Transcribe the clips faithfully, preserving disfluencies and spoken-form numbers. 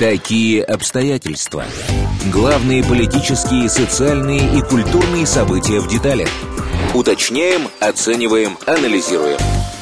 Такие обстоятельства. Главные политические, социальные и культурные события в деталях. Уточняем, оцениваем, анализируем.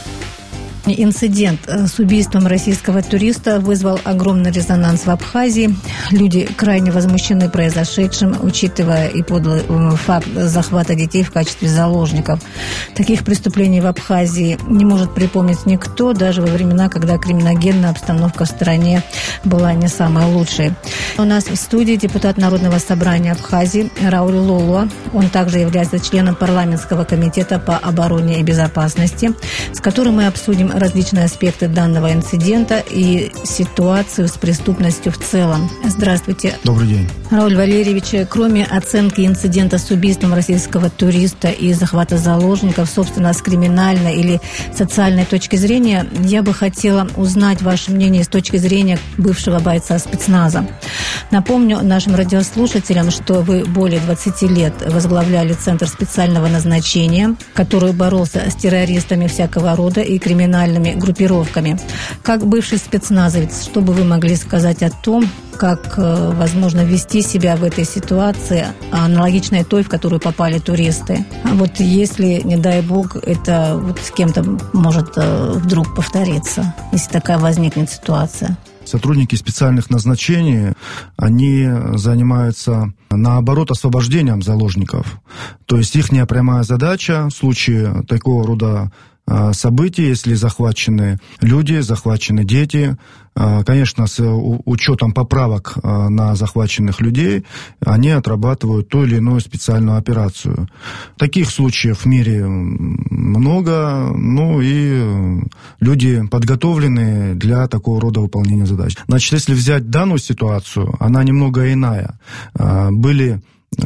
Инцидент с убийством российского туриста вызвал огромный резонанс в Абхазии. Люди крайне возмущены произошедшим, учитывая и подлый факт захвата детей в качестве заложников. Таких преступлений в Абхазии не может припомнить никто, даже во времена, когда криминогенная обстановка в стране была не самой лучшей. У нас в студии депутат Народного собрания Абхазии Рауль Лолуа. Он также является членом парламентского комитета по обороне и безопасности, с которым мы обсудим различные аспекты данного инцидента и ситуацию с преступностью в целом. Здравствуйте. Добрый день. Рауль Валерьевич, кроме оценки инцидента с убийством российского туриста и захвата заложников, собственно, с криминальной или социальной точки зрения, я бы хотела узнать ваше мнение с точки зрения бывшего бойца спецназа. Напомню нашим радиослушателям, что вы более двадцати лет возглавляли Центр специального назначения, который боролся с террористами всякого рода и криминальными группировками. Как бывший спецназовец, что бы вы могли сказать о том, как э, возможно вести себя в этой ситуации, аналогичной той, в которую попали туристы? А вот если, не дай бог, это вот с кем-то может э, вдруг повториться, если такая возникнет ситуация? Сотрудники специальных назначений, они занимаются, наоборот, освобождением заложников. То есть их прямая задача в случае такого рода событий, если захвачены люди, захвачены дети, конечно, с учетом поправок на захваченных людей, они отрабатывают ту или иную специальную операцию. Таких случаев в мире много, ну и люди подготовлены для такого рода выполнения задач. Значит, если взять данную ситуацию, она немного иная. Были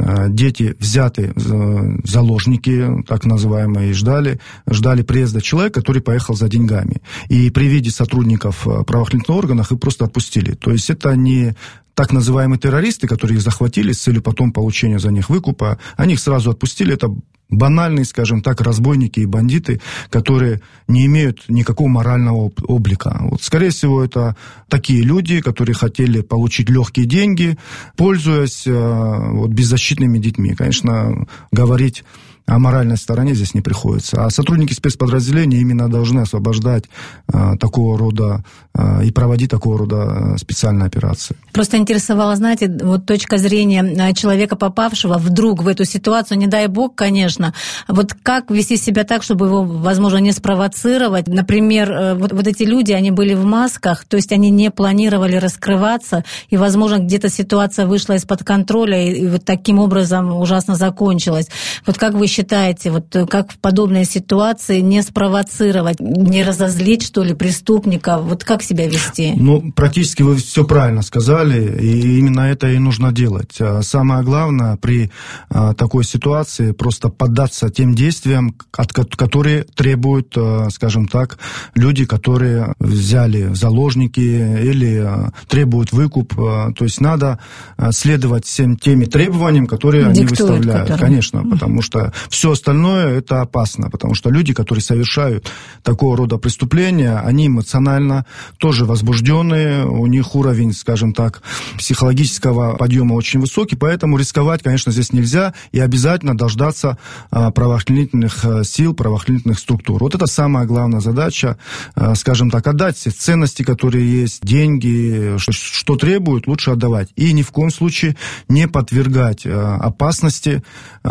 дети взяты, заложники, так называемые, и ждали, ждали приезда человека, который поехал за деньгами. И при виде сотрудников правоохранительных органов их просто отпустили. То есть это не так называемые террористы, которые их захватили с целью потом получения за них выкупа. Они их сразу отпустили. Это банальные, скажем так, разбойники и бандиты, которые не имеют никакого морального облика. Вот, скорее всего, это такие люди, которые хотели получить легкие деньги, пользуясь вот, беззащитными детьми. Конечно, говорить о моральной стороне здесь не приходится. А сотрудники спецподразделений именно должны освобождать э, такого рода э, и проводить такого рода специальные операции. Просто интересовало, знаете, вот точка зрения человека, попавшего вдруг в эту ситуацию, не дай бог, конечно, вот как вести себя так, чтобы его, возможно, не спровоцировать. Например, вот, вот эти люди, они были в масках, то есть они не планировали раскрываться, и, возможно, где-то ситуация вышла из-под контроля, и, и вот таким образом ужасно закончилась. Вот как вы считаете, вот как в подобной ситуации не спровоцировать, не разозлить, что ли, преступника? Вот как себя вести? Ну, практически вы все правильно сказали, и именно это и нужно делать. Самое главное при такой ситуации просто поддаться тем действиям, которые требуют, скажем так, люди, которые взяли в заложники или требуют выкуп. То есть надо следовать всем теми требованиям, которые Диктует, они выставляют. Которые... Конечно, потому что все остальное это опасно, потому что люди, которые совершают такого рода преступления, они эмоционально тоже возбужденные, у них уровень, скажем так, психологического подъема очень высокий, поэтому рисковать, конечно, здесь нельзя, и обязательно дождаться правоохранительных сил, правоохранительных структур. Вот это самая главная задача, скажем так, отдать все ценности, которые есть, деньги, что, что требуют, лучше отдавать. И ни в коем случае не подвергать опасности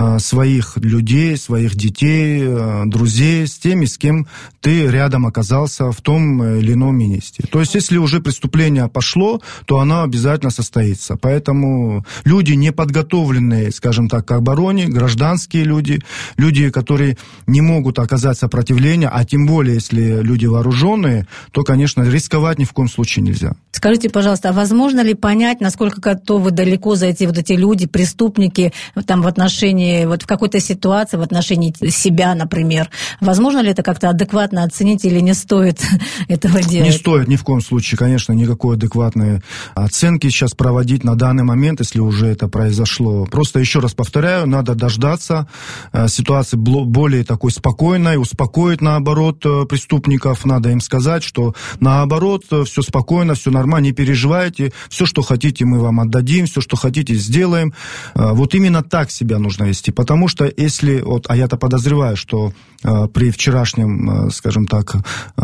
своих людей, людей, своих детей, друзей, с теми, с кем ты рядом оказался в том или ином месте. То есть, если уже преступление пошло, то оно обязательно состоится. Поэтому люди, не подготовленные, скажем так, к обороне, гражданские люди, люди, которые не могут оказать сопротивление, а тем более, если люди вооруженные, то, конечно, рисковать ни в коем случае нельзя. Скажите, пожалуйста, а возможно ли понять, насколько готовы далеко зайти вот эти люди, преступники, там, в отношении, вот в какой-то ситуации, ситуации в отношении себя, например. Возможно ли это как-то адекватно оценить или не стоит этого делать? Не стоит ни в коем случае, конечно, никакой адекватной оценки сейчас проводить на данный момент, если уже это произошло. Просто еще раз повторяю, надо дождаться ситуации более такой спокойной, успокоить, наоборот, преступников. Надо им сказать, что наоборот, все спокойно, все нормально, не переживайте, все, что хотите, мы вам отдадим, все, что хотите, сделаем. Вот именно так себя нужно вести, потому что если, вот, а я-то подозреваю, что при вчерашнем, скажем так,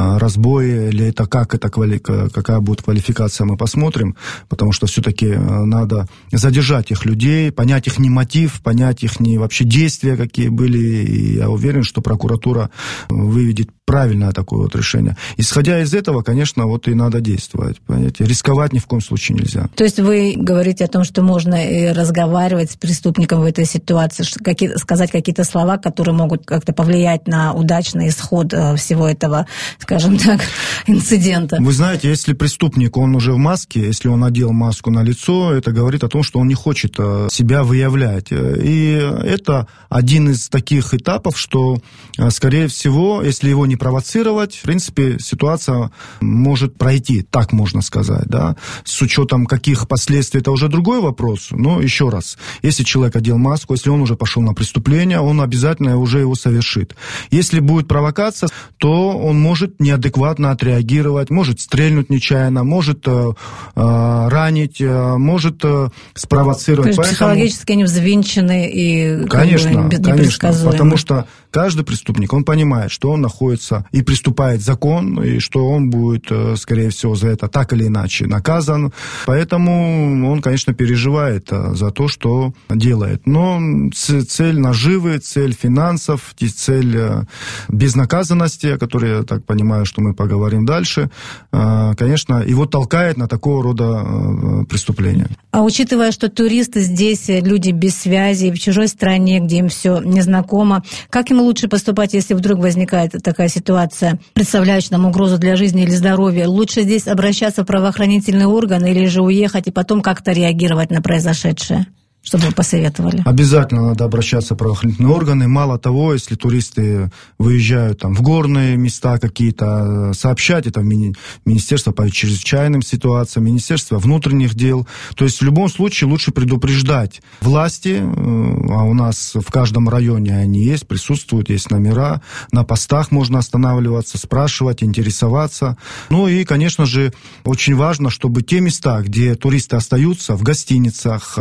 разбое, или это как это, какая будет квалификация, мы посмотрим, потому что все-таки надо задержать их людей, понять их не мотив, понять их не вообще действия, какие были, и я уверен, что прокуратура выведет правильное такое вот решение. Исходя из этого, конечно, вот и надо действовать, понимаете, рисковать ни в коем случае нельзя. То есть вы говорите о том, что можно и разговаривать с преступником в этой ситуации, какие, сказать какие-то слова, которые могут как-то повлиять на удачный исход всего этого, скажем так, инцидента. Вы знаете, если преступник, он уже в маске, если он надел маску на лицо, это говорит о том, что он не хочет себя выявлять. И это один из таких этапов, что, скорее всего, если его не провоцировать, в принципе, ситуация может пройти, так можно сказать, да, с учетом каких последствий, это уже другой вопрос, но еще раз, если человек одел маску, если он уже пошел на преступление, он обязательно уже его совершит. Если будет провокация, то он может неадекватно отреагировать, может стрельнуть нечаянно, может э, ранить, э, может э, спровоцировать. То есть Поэтому... психологически они взвинчены и конечно, конечно, потому что каждый преступник, он понимает, что он находится и приступает закон, и что он будет, скорее всего, за это так или иначе наказан. Поэтому он, конечно, переживает за то, что делает. Но цель наживы, цель финансов, цель безнаказанности, о которой я так понимаю, что мы поговорим дальше, конечно, его толкает на такого рода преступления. А учитывая, что туристы здесь люди без связи, в чужой стране, где им все незнакомо, как им лучше поступать, если вдруг возникает такая ситуация, представляющая нам угрозу для жизни или здоровья? Лучше здесь обращаться в правоохранительные органы или же уехать и потом как-то реагировать на произошедшее? Что бы вы посоветовали? Обязательно надо обращаться в правоохранительные органы. Мало того, если туристы выезжают там, в горные места какие-то, сообщать это в мини- Министерство по чрезвычайным ситуациям, Министерство внутренних дел. То есть в любом случае лучше предупреждать власти, а у нас в каждом районе они есть, присутствуют, есть номера, на постах можно останавливаться, спрашивать, интересоваться. Ну и, конечно же, очень важно, чтобы те места, где туристы остаются, в гостиницах,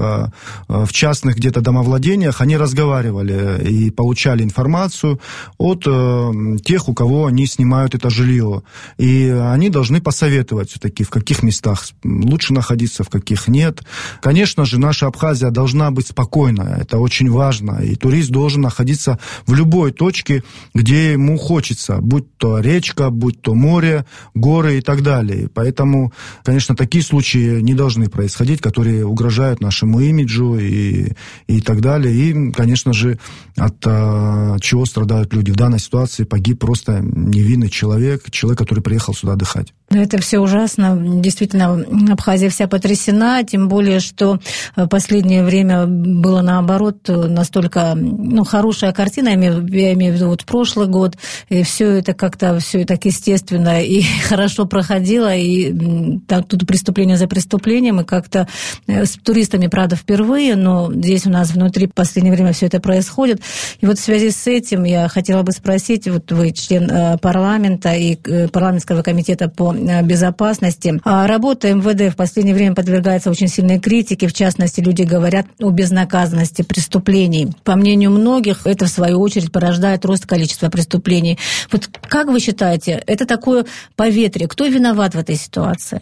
в частных где-то домовладениях, они разговаривали и получали информацию от э, тех, у кого они снимают это жилье. И они должны посоветовать все-таки, в каких местах лучше находиться, в каких нет. Конечно же, наша Абхазия должна быть спокойная, это очень важно. И турист должен находиться в любой точке, где ему хочется, будь то речка, будь то море, горы и так далее. Поэтому, конечно, такие случаи не должны происходить, которые угрожают нашему имиджу и, и так далее. И, конечно же, от а, чего страдают люди. В данной ситуации погиб просто невинный человек, человек, который приехал сюда отдыхать. Это все ужасно. Действительно, Абхазия вся потрясена, тем более, что в последнее время было, наоборот, настолько ну, хорошая картина, я имею, я имею в виду вот прошлый год, и все это как-то все так естественно и хорошо проходило, и там, тут преступление за преступлением, и как-то с туристами, правда, впервые, но здесь у нас внутри в последнее время все это происходит. И вот в связи с этим я хотела бы спросить, вот вы член парламента и парламентского комитета по безопасности. Работа эм вэ дэ в последнее время подвергается очень сильной критике. В частности, люди говорят о безнаказанности преступлений. По мнению многих, это, в свою очередь, порождает рост количества преступлений. Вот как вы считаете, это такое поветрие? Кто виноват в этой ситуации?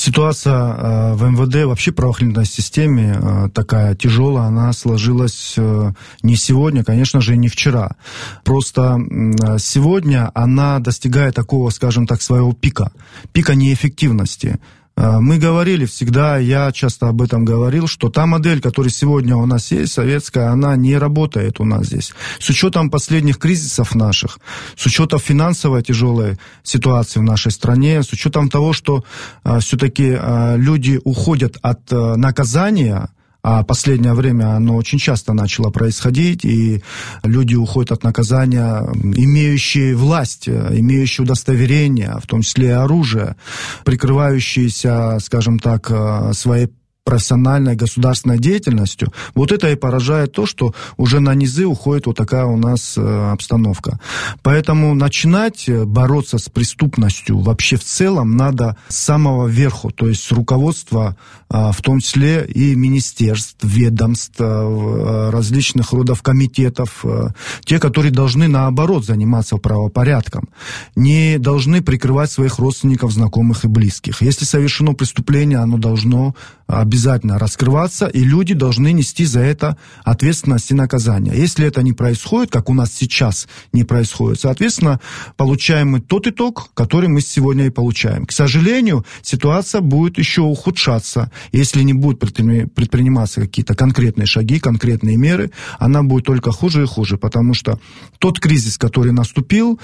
Ситуация в эм вэ дэ, вообще в правоохранительной системе такая тяжелая, она сложилась не сегодня, конечно же, и не вчера. Просто сегодня она достигает такого, скажем так, своего пика, пика неэффективности. Мы говорили всегда, я часто об этом говорил, что та модель, которая сегодня у нас есть, советская, она не работает у нас здесь. С учетом последних кризисов наших, с учетом финансовой тяжелой ситуации в нашей стране, с учетом того, что а, все-таки а, люди уходят от а, наказания, а последнее время оно очень часто начало происходить, и люди уходят от наказания, имеющие власть, имеющие удостоверение, в том числе и оружие, прикрывающиеся, скажем так, своей профессиональной государственной деятельностью, вот это и поражает то, что уже на низы уходит вот такая у нас э, обстановка. Поэтому начинать бороться с преступностью вообще в целом надо с самого верху, то есть с руководства, э, в том числе и министерств, ведомств, э, различных родов комитетов, э, те, которые должны наоборот заниматься правопорядком, не должны прикрывать своих родственников, знакомых и близких. Если совершено преступление, оно должно обязательно раскрываться, и люди должны нести за это ответственность и наказание. Если это не происходит, как у нас сейчас не происходит, соответственно, получаем мы тот итог, который мы сегодня и получаем. К сожалению, ситуация будет еще ухудшаться. Если не будут предприниматься какие-то конкретные шаги, конкретные меры, она будет только хуже и хуже, потому что тот кризис, который наступил,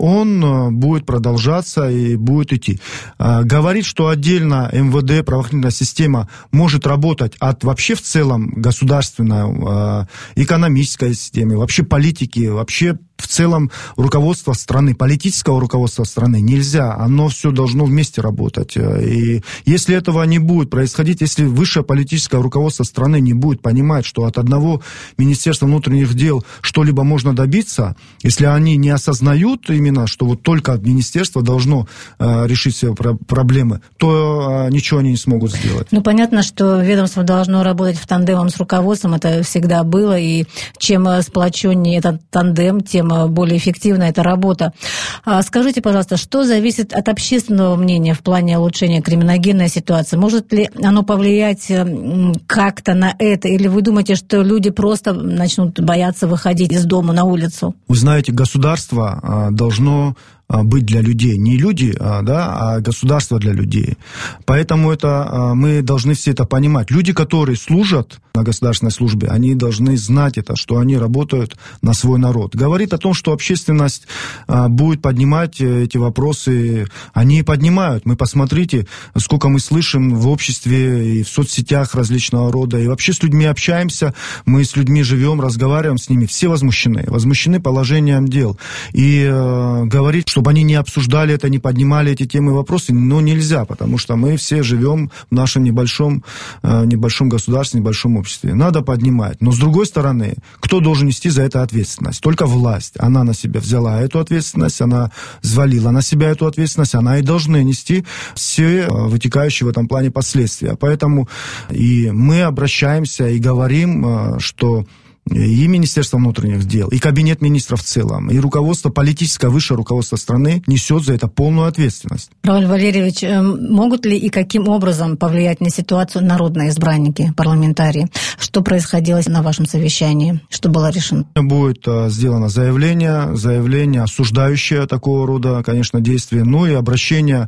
он будет продолжаться и будет идти. Говорить, что отдельно эм вэ дэ, правоохранительная система может работать от вообще в целом государственной, экономической системы, вообще политики, вообще в целом руководство страны, политического руководства страны нельзя. Оно все должно вместе работать. И если этого не будет происходить, если высшее политическое руководство страны не будет понимать, что от одного Министерства внутренних дел что-либо можно добиться, если они не осознают именно, что вот только министерство должно э, решить все про- проблемы, то э, ничего они не смогут сделать. Ну, понятно, что ведомство должно работать в тандемом с руководством, это всегда было, и чем сплоченнее этот тандем, тем более эффективна эта работа. Скажите, пожалуйста, что зависит от общественного мнения в плане улучшения криминогенной ситуации? Может ли оно повлиять как-то на это? Или вы думаете, что люди просто начнут бояться выходить из дома на улицу? Вы знаете, государство должно быть для людей. Не люди, да, а государство для людей. Поэтому это, мы должны все это понимать. Люди, которые служат на государственной службе, они должны знать это, что они работают на свой народ. Говорит о том, что общественность будет поднимать эти вопросы. Они поднимают. Мы посмотрите, сколько мы слышим в обществе и в соцсетях различного рода. И вообще с людьми общаемся, мы с людьми живем, разговариваем с ними. Все возмущены. Возмущены положением дел. И э, говорить, чтобы они не обсуждали это, не поднимали эти темы и вопросы, но нельзя, потому что мы все живем в нашем небольшом, э, небольшом государстве, небольшом обществе. Надо поднимать. Но с другой стороны, кто должен нести за это ответственность? Только власть. Она на себя взяла эту ответственность, она взвалила на себя эту ответственность, она и должна нести все вытекающие в этом плане последствия. Поэтому и мы обращаемся и говорим, что и Министерство внутренних дел, и Кабинет министров в целом, и руководство, политическое высшее руководство страны несет за это полную ответственность. Рауль Валерьевич, могут ли и каким образом повлиять на ситуацию народные избранники, парламентарии? Что происходило на вашем совещании? Что было решено? Будет сделано заявление, заявление, осуждающее такого рода, конечно, действия, ну и обращение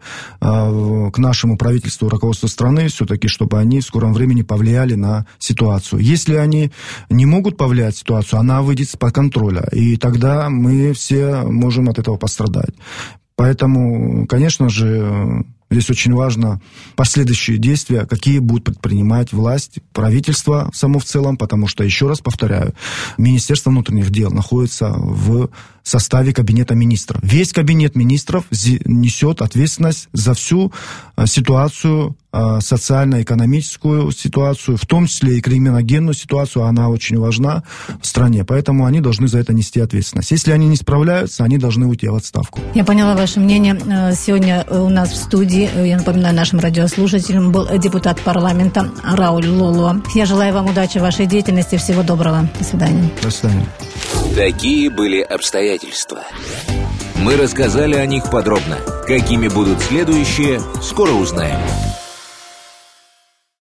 к нашему правительству, руководству страны, все-таки, чтобы они в скором времени повлияли на ситуацию. Если они не могут повлиять повлиять ситуацию, она выйдет из-под контроля, и тогда мы все можем от этого пострадать. Поэтому, конечно же, здесь очень важно последующие действия, какие будут предпринимать власть, правительство само в целом, потому что, еще раз повторяю, Министерство внутренних дел находится в составе Кабинета министров. Весь Кабинет министров несет ответственность за всю ситуацию, социально-экономическую ситуацию, в том числе и криминогенную ситуацию, она очень важна в стране, поэтому они должны за это нести ответственность. Если они не справляются, они должны уйти в отставку. Я поняла ваше мнение. Сегодня у нас в студии, я напоминаю нашим радиослушателям, был депутат парламента Рауль Лолуа. Я желаю вам удачи в вашей деятельности, всего доброго. До свидания. До свидания. Такие были обстоятельства. Мы рассказали о них подробно. Какими будут следующие, скоро узнаем.